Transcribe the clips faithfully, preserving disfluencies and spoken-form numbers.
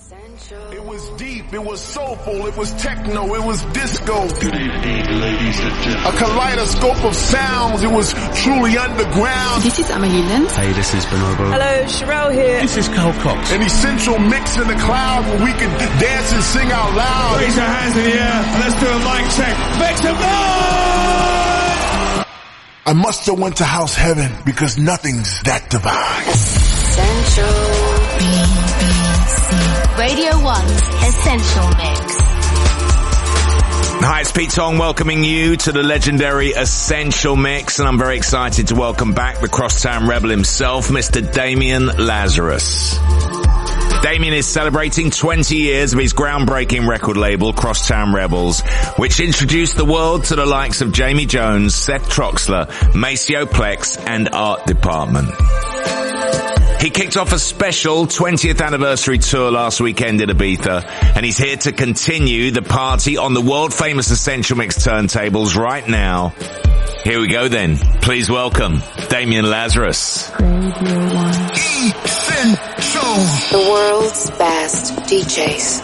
It was deep, it was soulful, it was techno, it was disco. Good evening, ladies and gentlemen. A kaleidoscope of sounds, it was truly underground. This is Amelie Lens. Hey, this is Bonobo. Hello, Sherelle here. This is Carl Cox. An essential mix in the cloud where we could dance and sing out loud. Raise your hands in the air and let's do a mic check. Make some noise! I must have went to house heaven because nothing's that divine. Essential B B C Radio one's Essential Mix. Hi, it's Pete Tong welcoming you to the legendary Essential Mix, and I'm very excited to welcome back the Crosstown Rebel himself, Mister Damien Lazarus. Damien is celebrating twenty years of his groundbreaking record label, Crosstown Rebels, which introduced the world to the likes of Jamie Jones, Seth Troxler, Maceo Plex, and Art Department. He kicked off a special twentieth anniversary tour last weekend in Ibiza, and he's here to continue the party on the world-famous Essential Mix turntables right now. Here we go then. Please welcome Damien Lazarus. Radio one. Essential. The world's best D Js.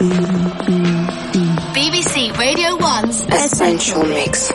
B B C Radio one's Essential Mix.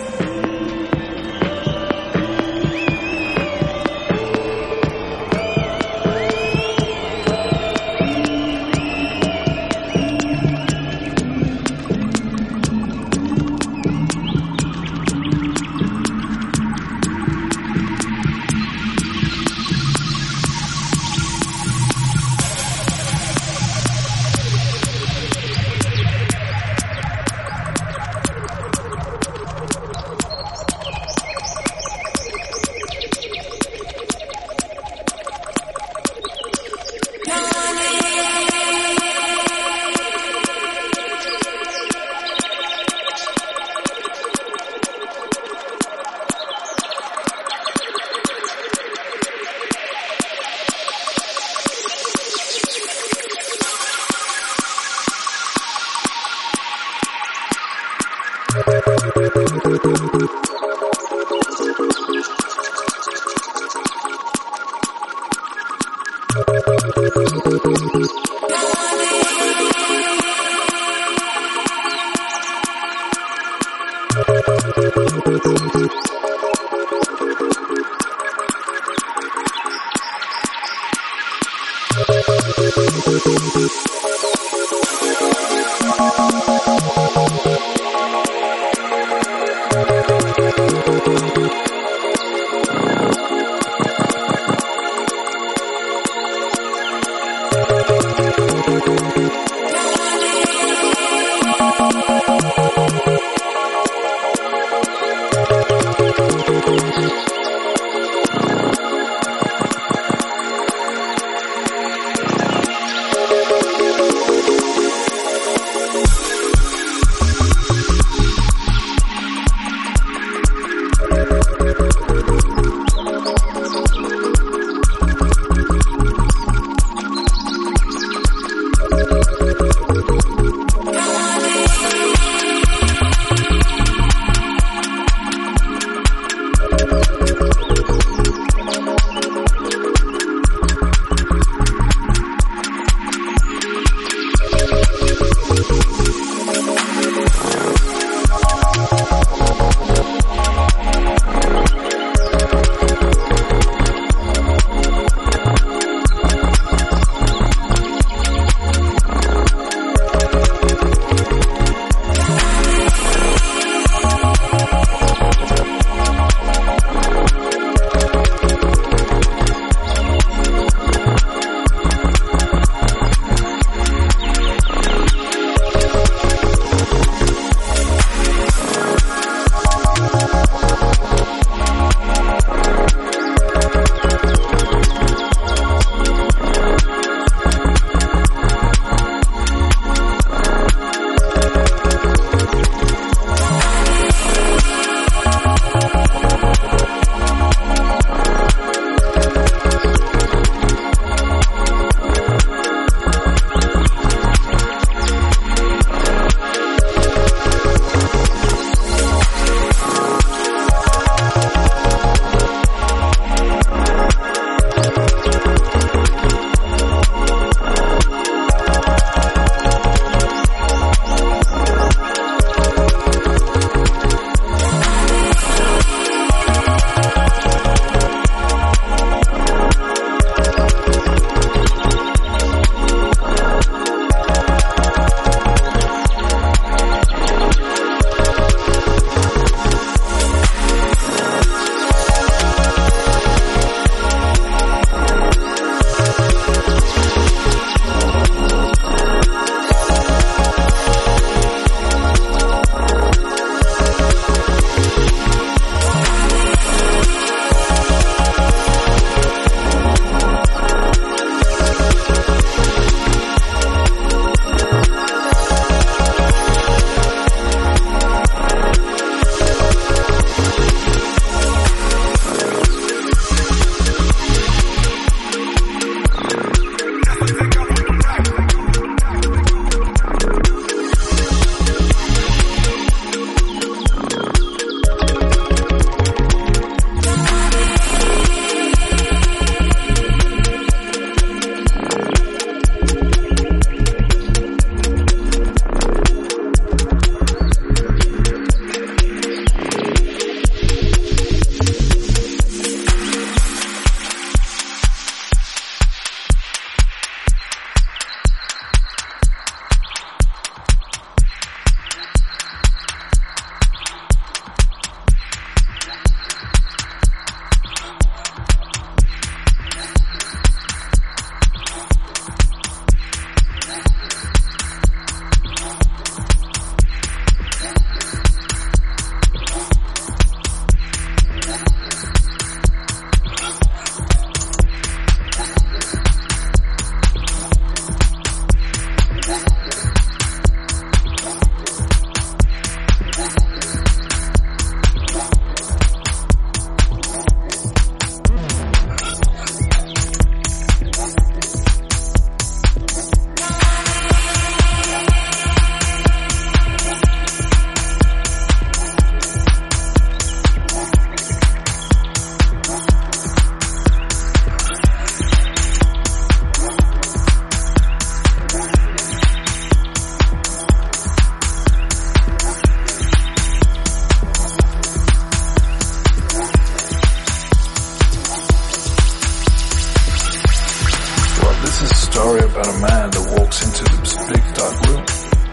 Amanda walks into this big dark room.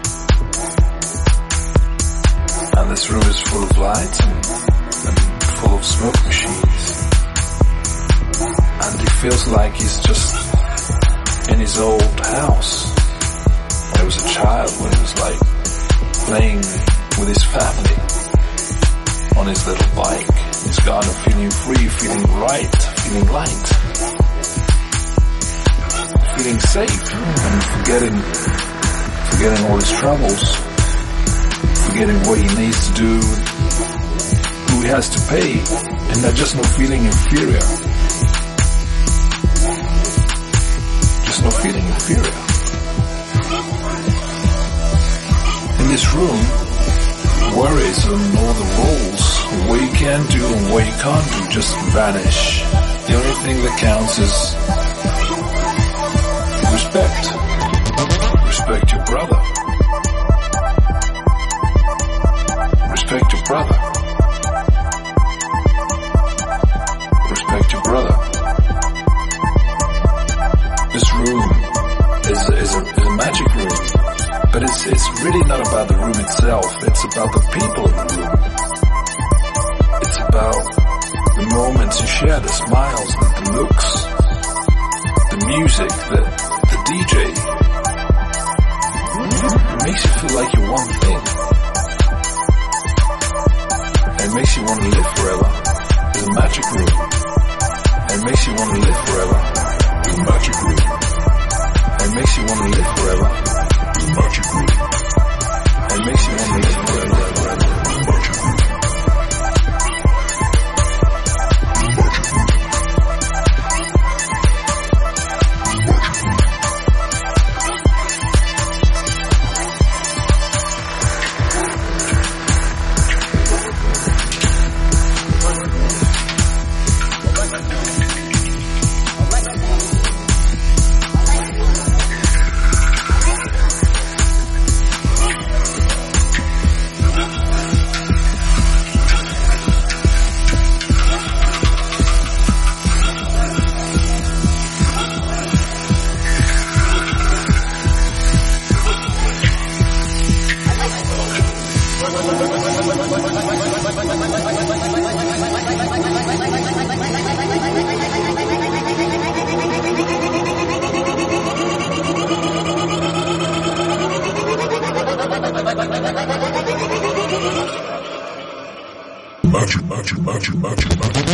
And this room is full of lights and, and full of smoke machines. And he feels like he's just in his old house. When he was a child, when he was like playing with his family on his little bike. He's gone feeling free, feeling right, feeling light. Feeling safe and forgetting, forgetting all his troubles, forgetting what he needs to do, who he has to pay, and not just no feeling inferior. Just no feeling inferior. In this room, worries and all the roles, what you can do and what you can't do just vanish. The only thing that counts is respect. Respect your brother. Respect your brother. Respect your brother. This room is, is, a, is a magic room. But it's, it's really not about the room itself. It's about the people in the room. It's about the moments you share, the smiles, the, the looks, the music, the, the D J. It makes you feel like you're one thing. It makes you want to live forever. It's a magic room. It makes you want to live forever. It's a magic room. It makes you want to live forever. It's a magic room. It makes you want to live forever. It's a magic room. Magic, magic, magic, magic, magic.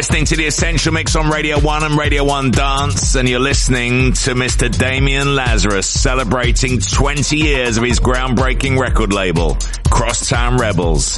listening to The Essential Mix on Radio one and Radio one Dance, and you're listening to Mister Damian Lazarus celebrating twenty years of his groundbreaking record label, Crosstown Rebels.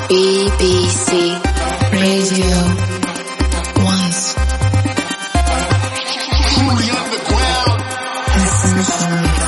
B B C Radio Once. Essential Mix.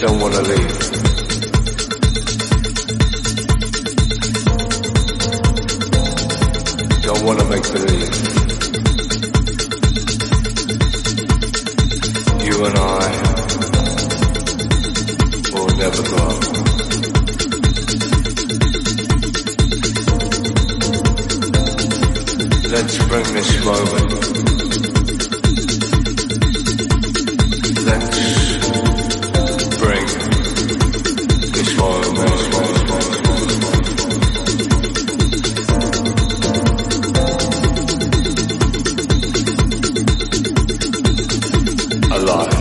don't want to leave. Don't want to make believe. You and I will never grow. Let's bring this moment. Let's bring this moment. Alive.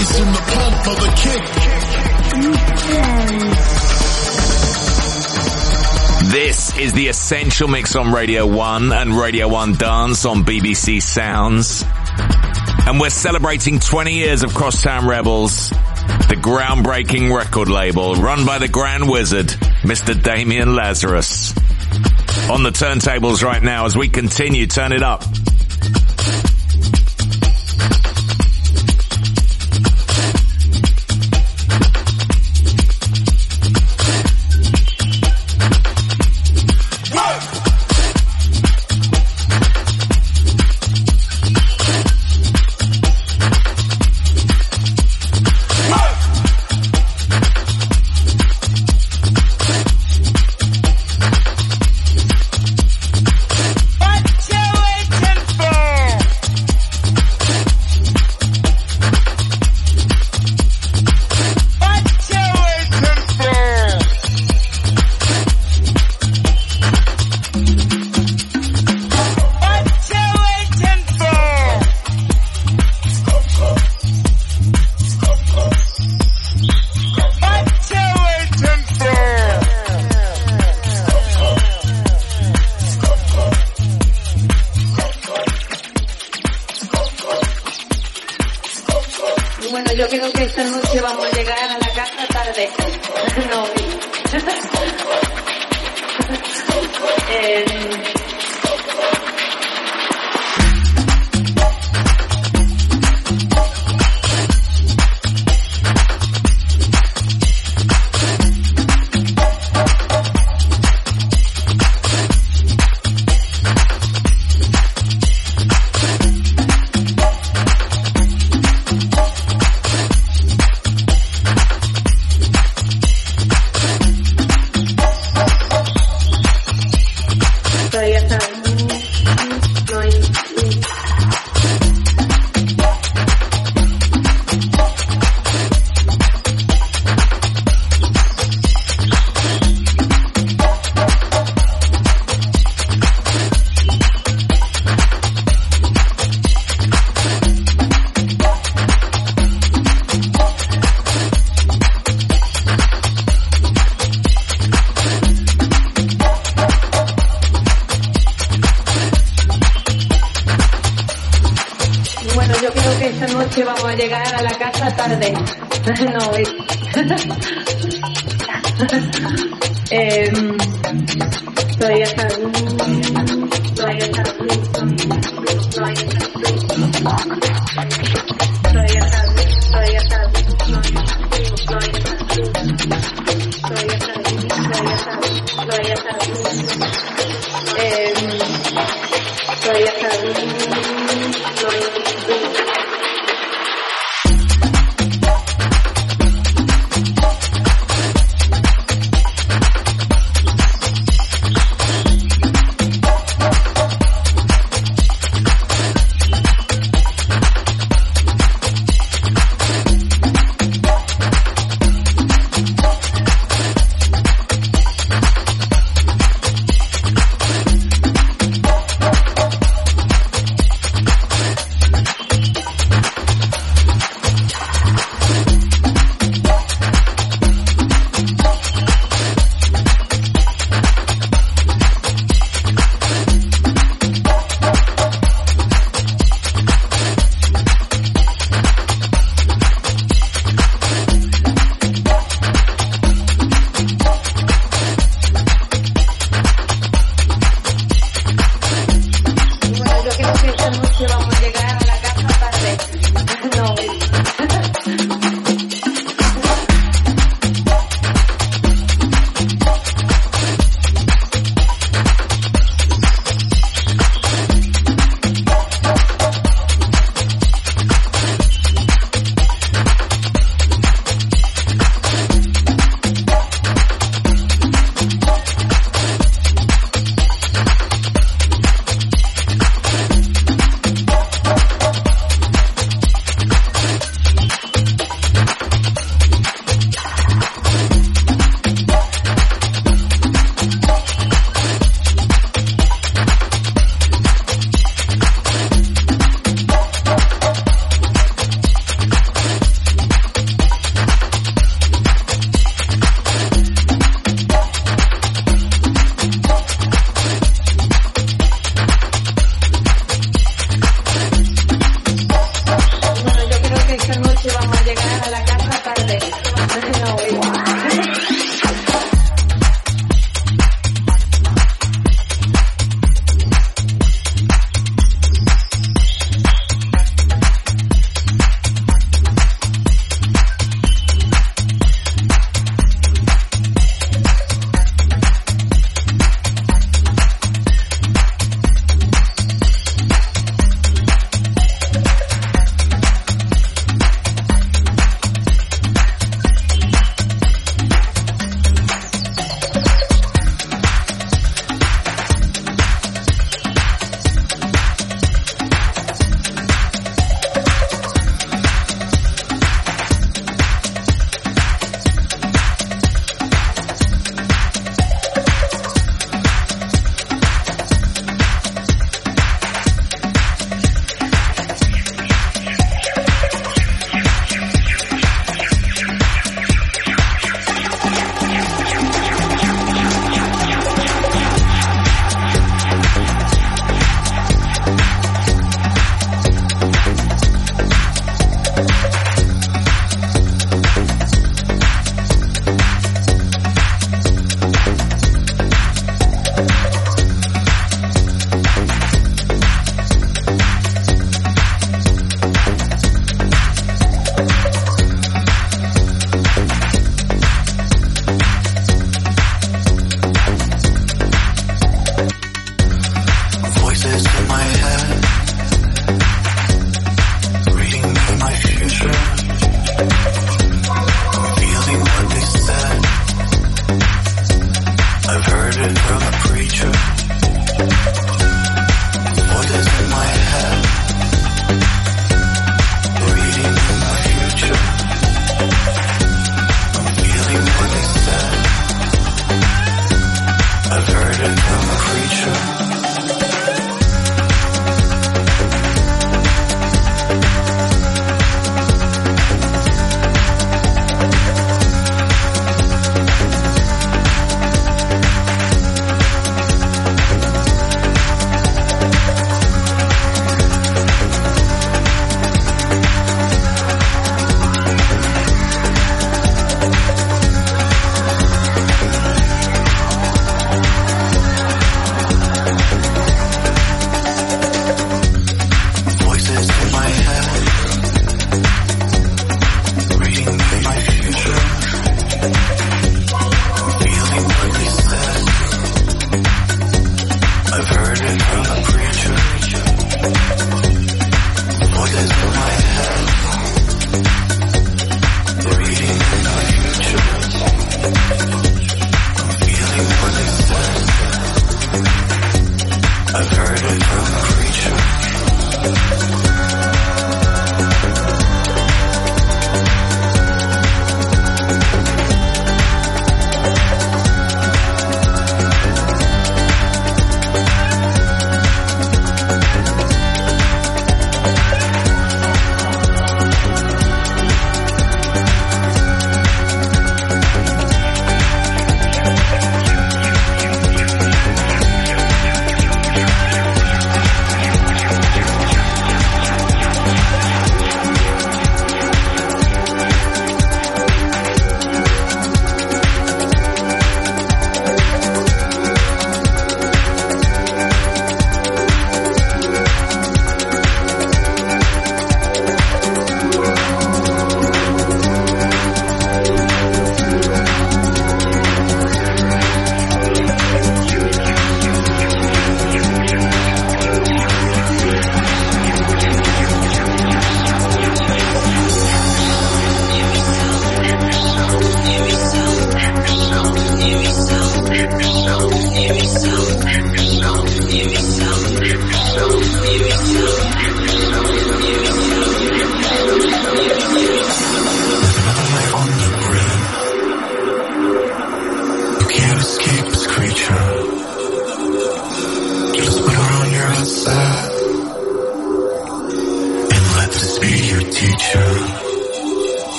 bass and the pump of the kick. This is the Essential Mix on Radio one and Radio one Dance on B B C Sounds. And we're celebrating twenty years of Crosstown Rebels, the groundbreaking record label run by the Grand Wizard, Mister Damien Lazarus. On the turntables right now as we continue, turn it up.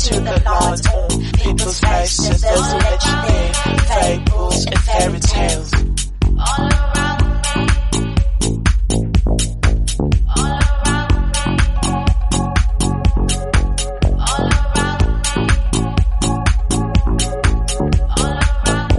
to the lines on people's faces. There's imaginary fables and fairy tales. All around me. All around me. All around me. All around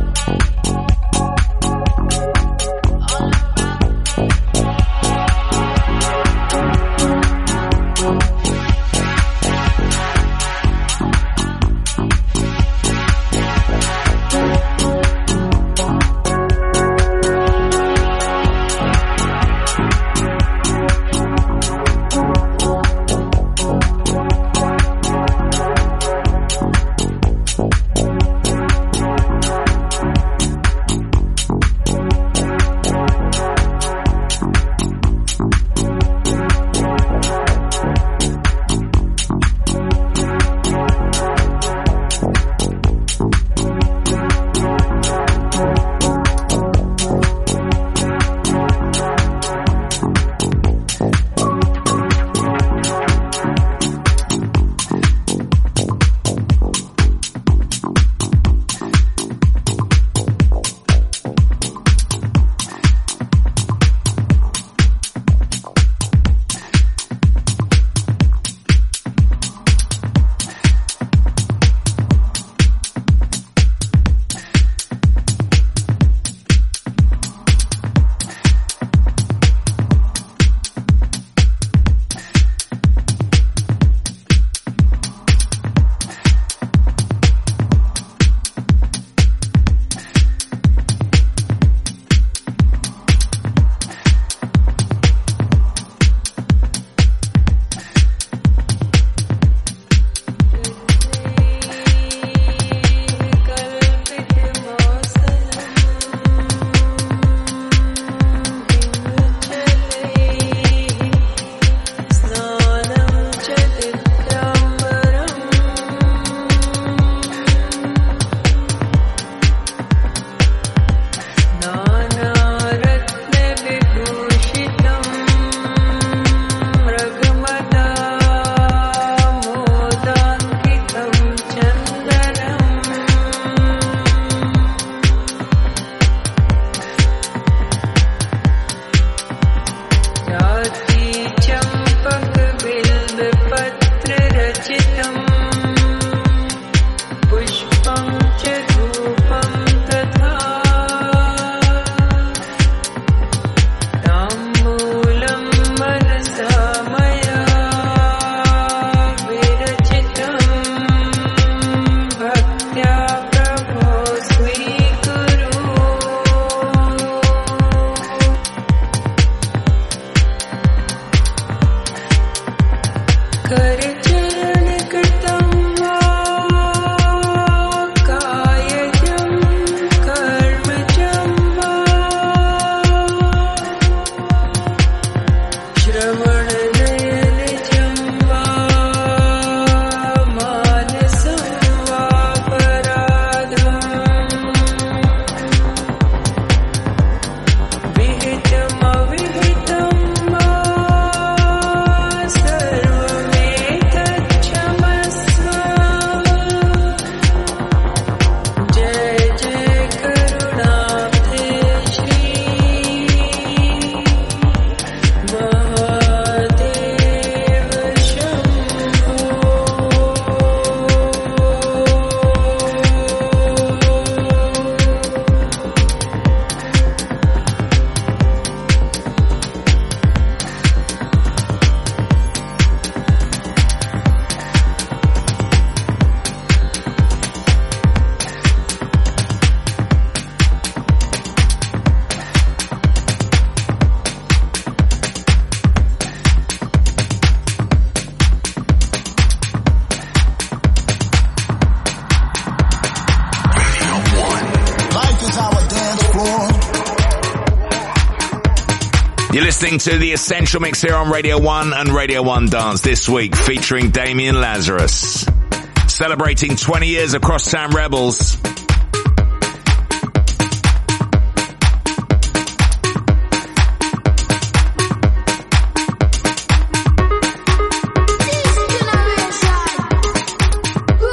You're listening to The Essential Mix here on Radio one and Radio one Dance this week, featuring Damien Lazarus. Celebrating twenty years of Crosstown Rebels. Ooh.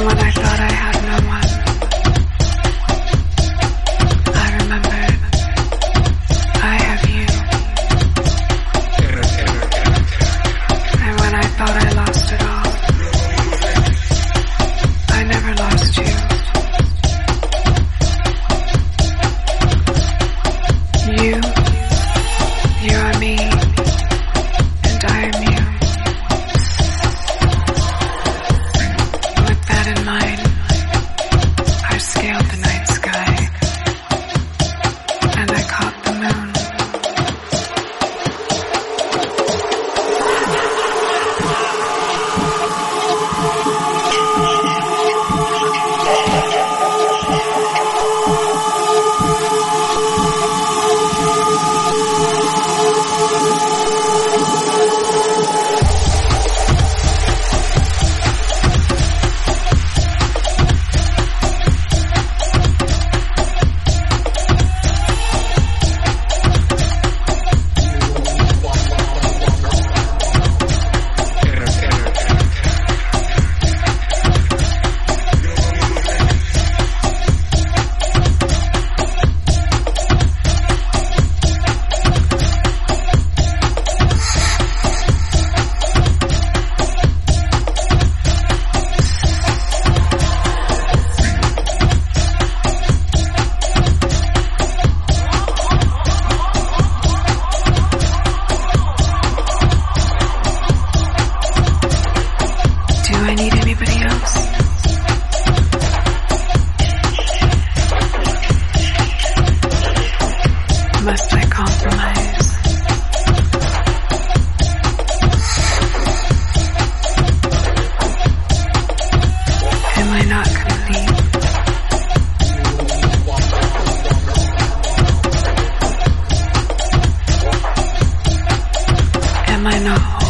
when I thought I had no one, I remembered I have you. And when I thought I lost it all, I never lost you. You, you are me, and I am you. With that in mind, I scaled the night sky, and I caught the moon. Do I need anybody else? Must I compromise? Am I not complete? Am I not whole?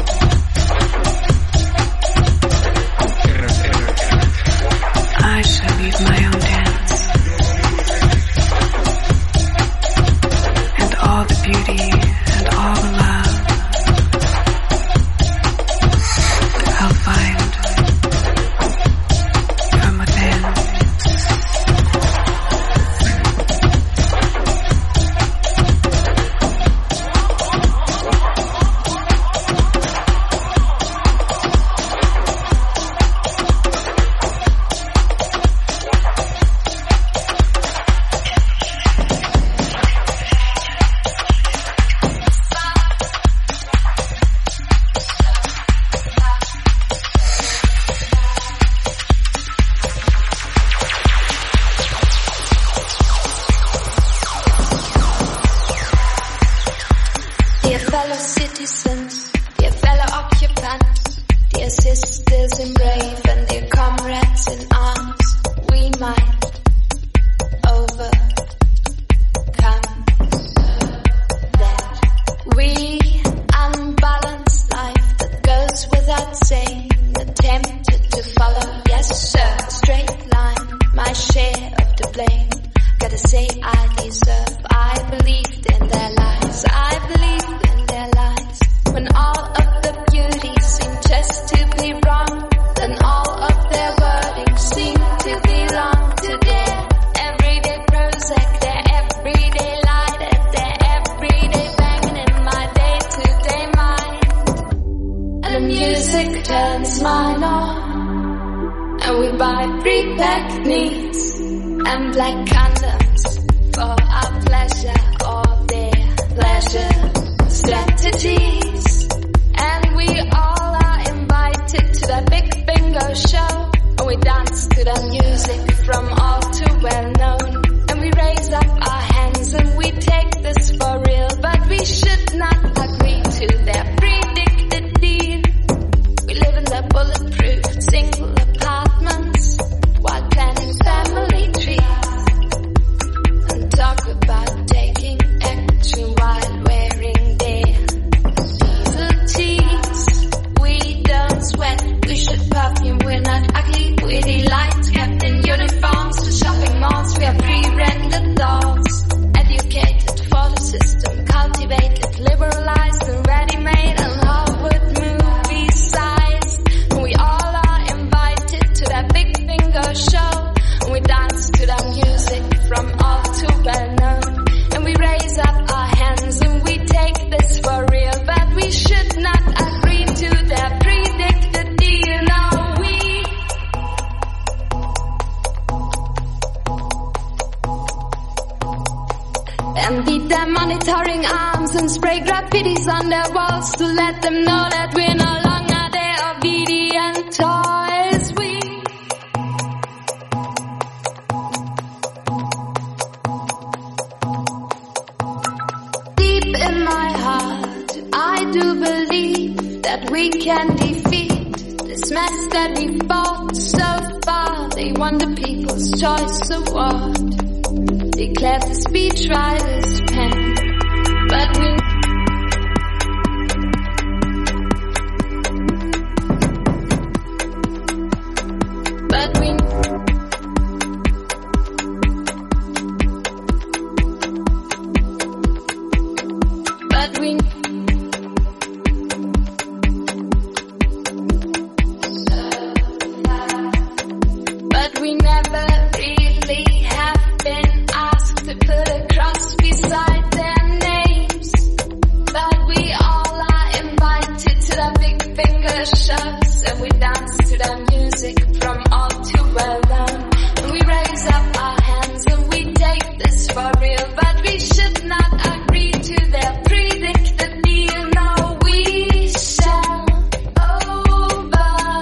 I shall lead my own dance, and all the beauty and all the love I'll find from within. Dear fellow citizens, dear fellow occupants, dear sisters in brave and dear comrades in arms, we might overcome that we unbalanced life that goes without saying, attempted to follow, yes sir, straight line, my share of the blame. Gotta say I deserve, I believed in their lies, I believed in their lies. When all of the beauty seemed just to be wrong, then all of their wording seemed to belong to their everyday Prozac, their everyday light, and their everyday banging in my day-to-day mind. And the music turns mine on, and we buy pre-packed needs and black condoms for our pleasure or their pleasure strategies. And we all are invited to the big bingo show, and we dance to the music from all too well known. And we raise up our hands and we take this for real, but we should not agree to their predicted deal. We live in the bulletproof single apartments while planning family trees, and talk about taking action while wearing their diesel tees. We don't sweat, we should perfume, we're not ugly, we delight. Kept in uniforms to shopping malls, we are pre-rendered dolls. Educated for the system, cultivated, liberalized. monitoring arms and spray graffitis on their walls to let them know that we're no longer their obedient toys. We deep in my heart, I do believe that we can defeat this mess that we fought so far. They won the People's Choice Award, declared the speechwriter's pen, but we but we but we but we never really have been asked to put a cross beside their names. But we all are invited to the big finger shows, and we dance to the music from All Too Well Known. And we raise up our hands and we take this for real, but we should not agree to their predicted deal. No, we shall overcome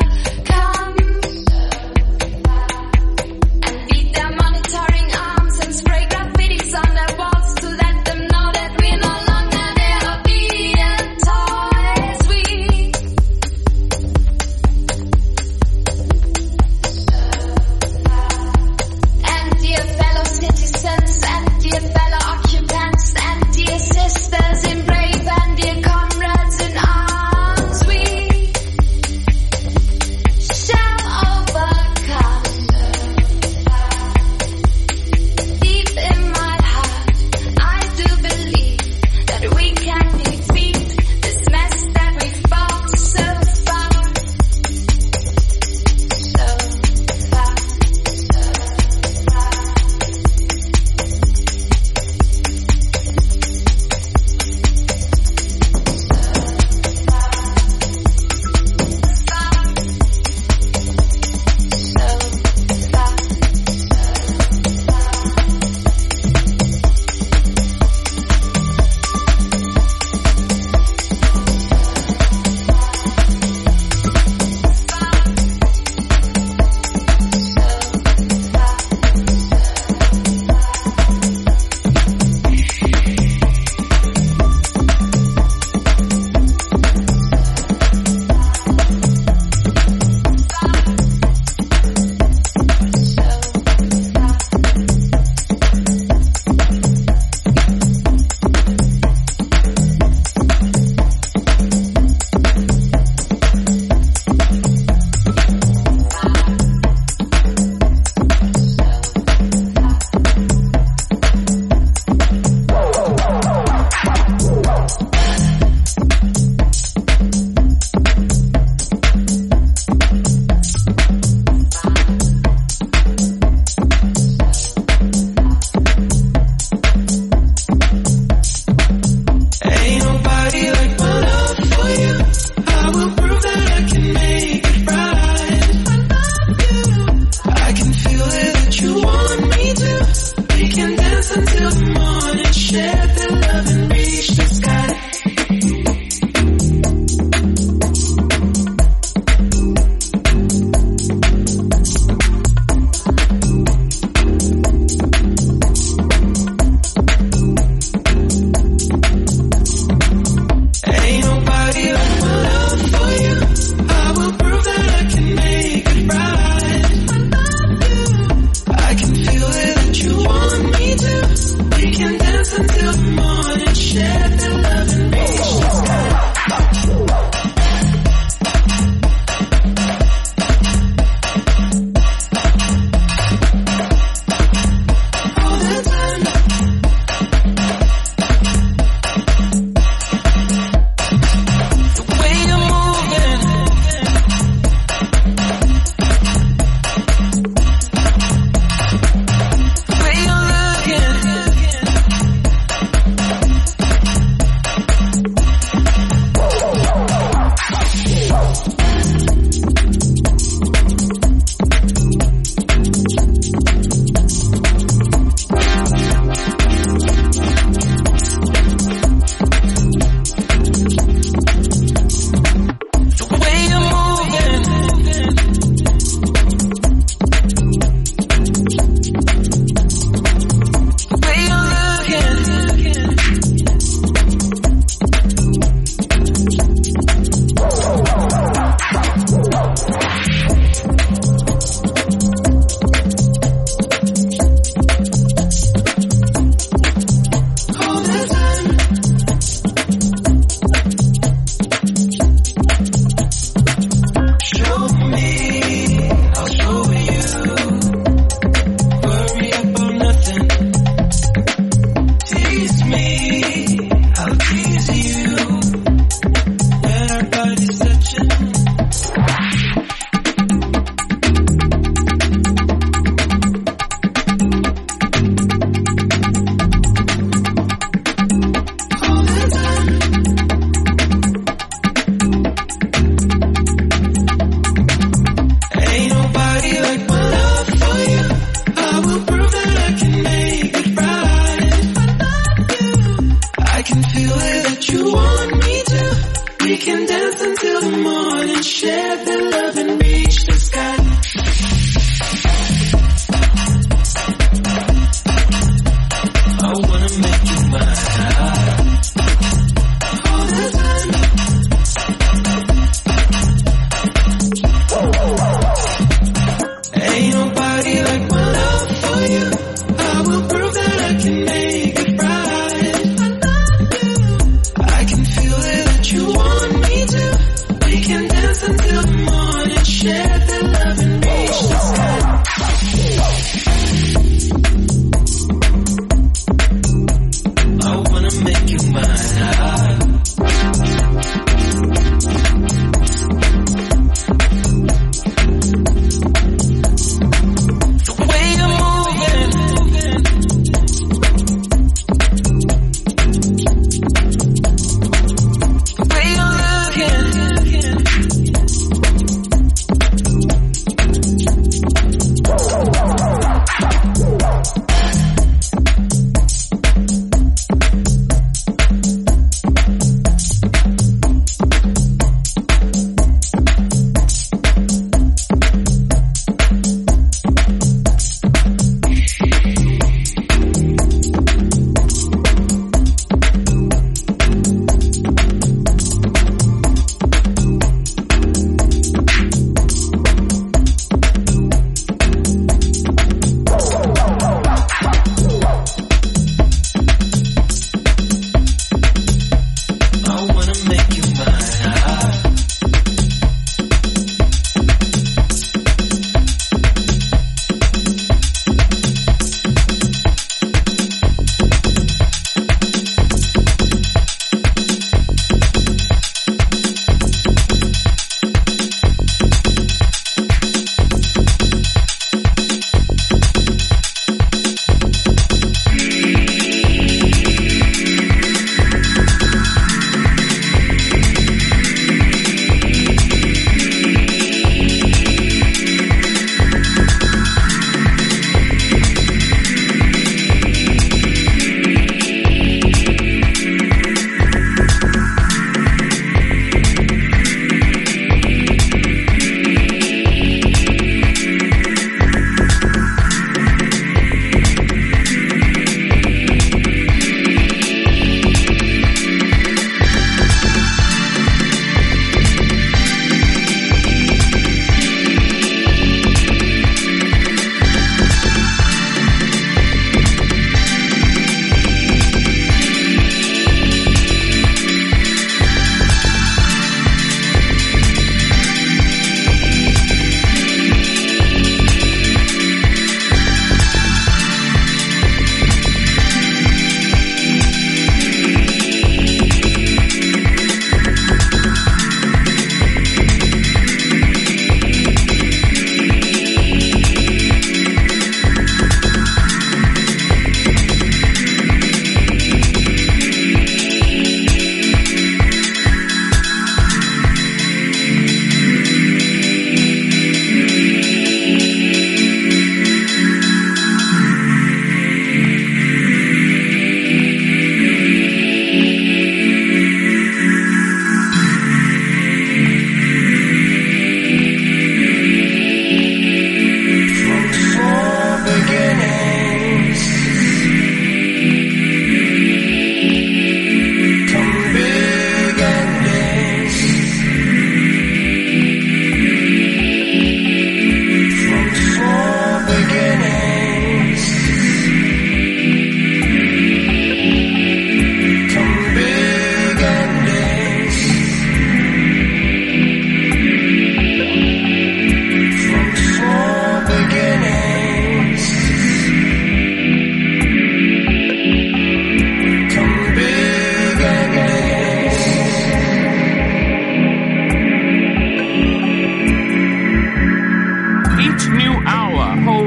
and beat their monitoring arms and spray graffitis on their walls to let them know that we're no longer their obedient toys. We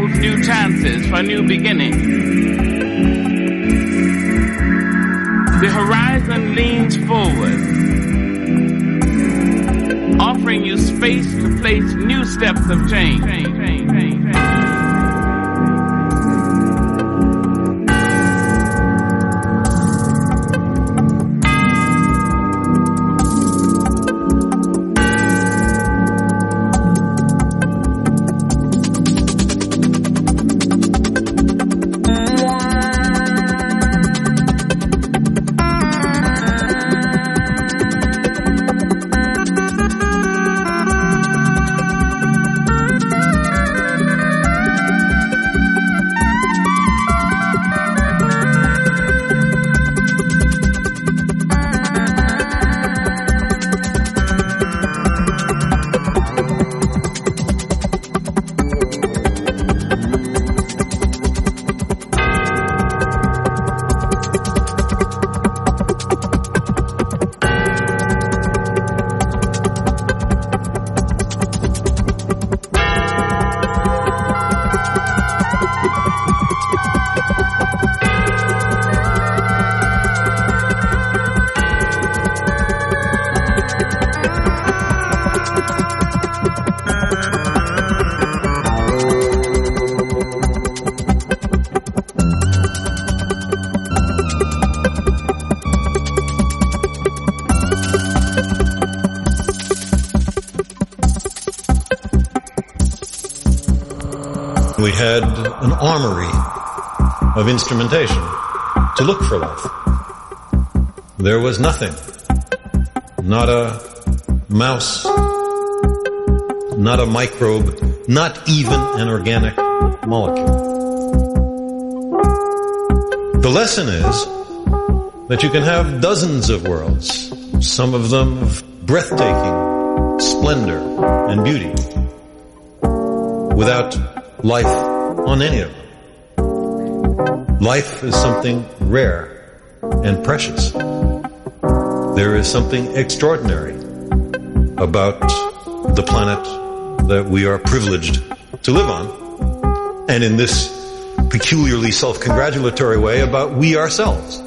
with new chances for a new beginning. The horizon leans forward, offering you space to place new steps of change. We had an armory of instrumentation to look for life. There was nothing. Not a mouse, not a microbe, not even an organic molecule. The lesson is that you can have dozens of worlds, some of them of breathtaking splendor and beauty, without life on any of them. Life is something rare and precious. There is something extraordinary about the planet that we are privileged to live on, and in this peculiarly self-congratulatory way about we ourselves.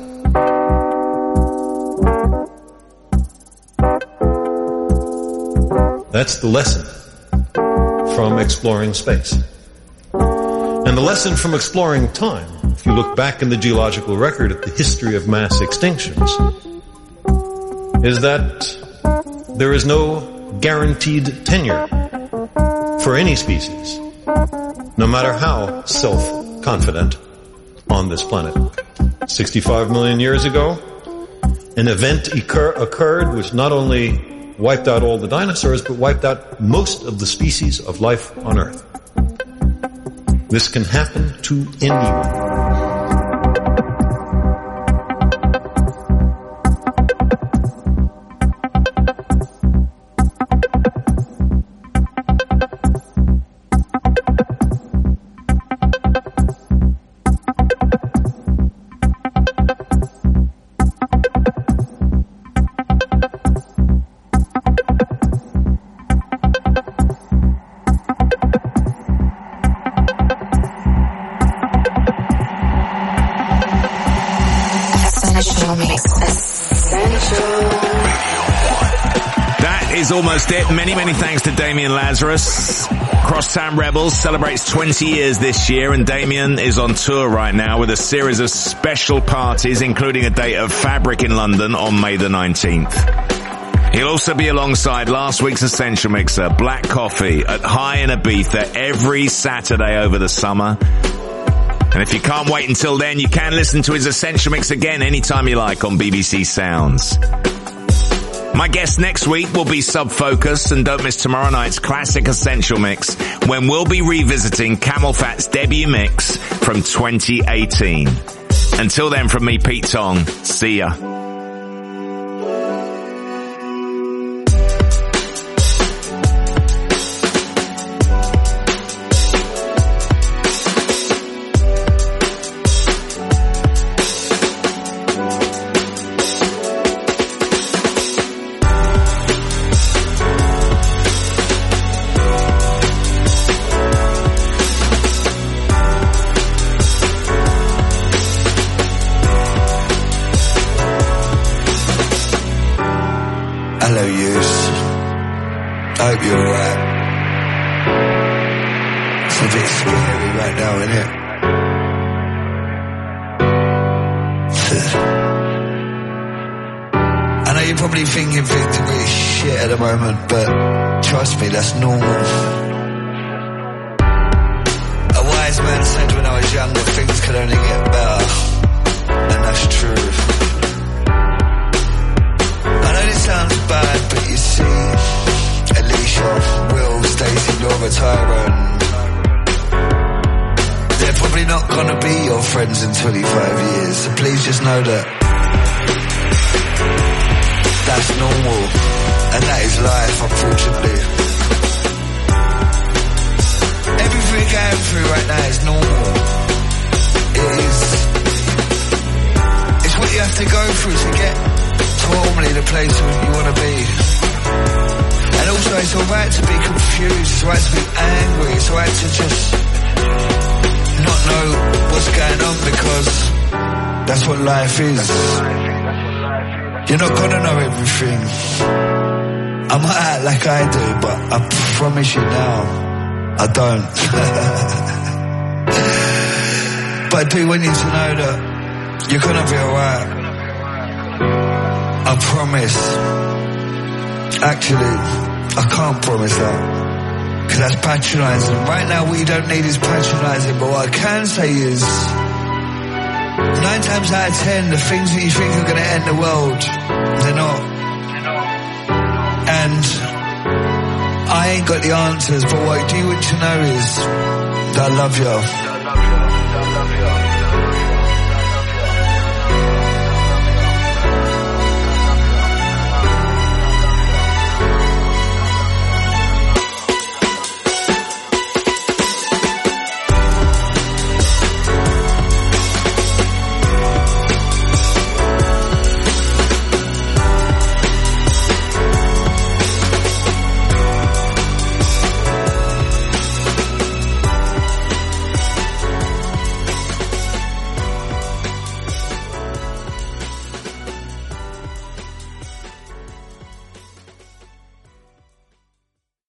That's the lesson from exploring space. And the lesson from exploring time, if you look back in the geological record at the history of mass extinctions, is that there is no guaranteed tenure for any species, no matter how self-confident on this planet. sixty-five million years ago, an event occur- occurred which not only wiped out all the dinosaurs, but wiped out most of the species of life on Earth. This can happen to anyone. Almost it. Many, many thanks to Damien Lazarus. Crosstown Rebels celebrates twenty years this year, and Damien is on tour right now with a series of special parties, including a date of Fabric in London on May the nineteenth. He'll also be alongside last week's Essential Mixer, Black Coffee, at High in Ibiza every Saturday over the summer. And if you can't wait until then, you can listen to his Essential Mix again anytime you like on B B C Sounds. My guest next week will be Sub Focus, and don't miss tomorrow night's classic Essential Mix when we'll be revisiting Camel Fat's debut mix from twenty eighteen. Until then, from me, Pete Tong, see ya. no use. I hope you're alright. It's a bit scary right now, isn't it? I know you're probably thinking things are really shit at the moment, but trust me, that's normal. A wise man said when I was younger, things could only get better. And that's true. I know this sounds bad, but you see, Alicia, Will, Stacey, Laura, Tyrone, they're probably not gonna be your friends in twenty-five years, so please just know that that's normal, and that is life, unfortunately. Everything we're going through right now is normal. It is. It's what you have to go through to get to ultimately the place where you want to be. And also it's alright to be confused, it's alright to be angry, it's alright to just not know what's going on, because that's what life is. You're not gonna know everything. I might act like I do, but I promise you now, I don't. But I do want you to know that you're gonna be alright. I promise. Actually, I can't promise that, because that's patronising. Right now what you don't need is patronising, but what I can say is, nine times out of ten, the things that you think are going to end the world, they're not. And I ain't got the answers, but what I do want you to know is that I love you.